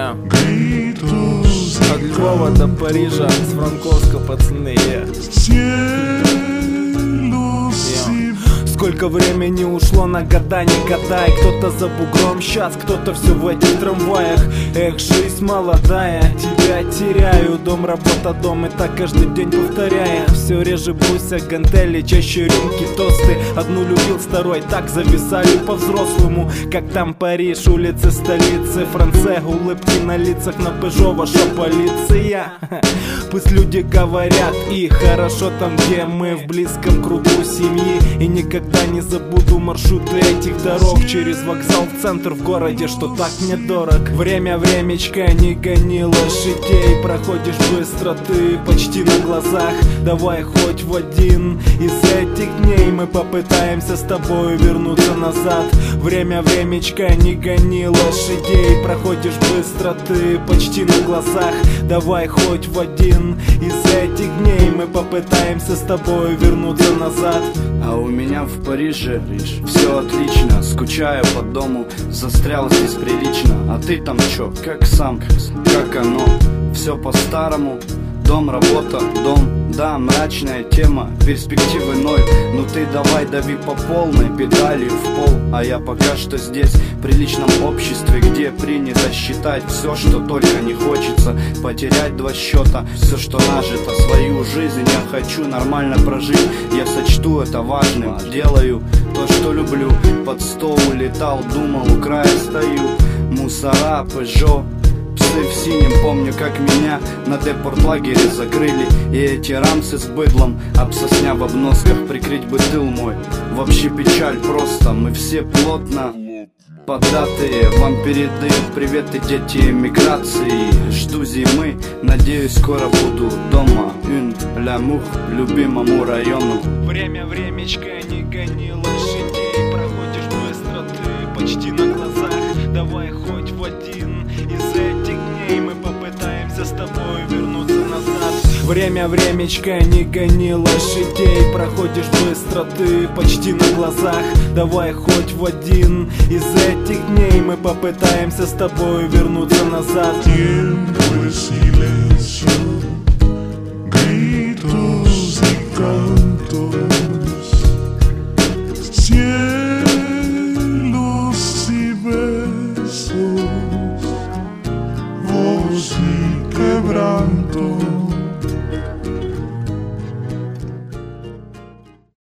Yeah. От Львова до Парижа, с Франковска, пацаны, Сколько времени ушло на года, не гадай. Кто-то за бугром сейчас, кто-то все в этих трамваях. Эх, жизнь молодая, тебя теряю. Дом, работа, дом, и так каждый день повторяя. Все реже буся, гантели, чаще рюмки, тосты. Одну любил, второй так зависали по-взрослому. Как там Париж, улицы столицы Франция, улыбки на лицах, на Пежо ваша полиция. Пусть люди говорят, и хорошо там, где мы, в близком кругу семьи. И никогда не забуду маршруты этих дорог через вокзал в центр в городе, что так мне дорог. Время, времечко, не гони лошадей. Проходишь быстро ты, почти на глазах. Давай хоть в один из этих дней мы попытаемся с тобой вернуться назад. Время, времечко, не гони лошадей. Проходишь быстро ты, почти на глазах. Давай хоть в один из этих дней мы попытаемся с тобой вернуться назад. А у меня в Париже все отлично. Скучаю по дому, застрял здесь прилично. А ты там чё, как сам, как оно? Все по-старому. Дом, работа, дом, да, мрачная тема, перспективы ноль. Ну ты давай дави по полной, педалью в пол. А я пока что здесь, в приличном обществе, где принято считать все, что только не хочется. Потерять два счета, все, что нажито. Свою жизнь я хочу нормально прожить. Я сочту это важным, делаю то, что люблю. Под стол улетал, думал, у края стою. Мусора, Пежо, псы в синем, помню, как меня на депортлагере закрыли. И эти рамсы с быдлом, обсосня в обносках, прикрыть бы тыл мой. Вообще печаль просто, мы все плотно поддатые. Вам передают приветы дети эмиграции. Жду зимы, надеюсь, скоро буду дома. Une l'amour, любимому району. Время, времечко, не гони лошадей. Проходишь быстро ты, почти на глазах. Давай хоть в один из этих дней мы попытаемся с тобой вернуться назад. Время, времечко, не гони лошадей. Проходишь быстро ты, почти на глазах. Давай хоть в один из этих дней мы попытаемся с тобой вернуться назад. Tiempo de silencio, gritos y canto.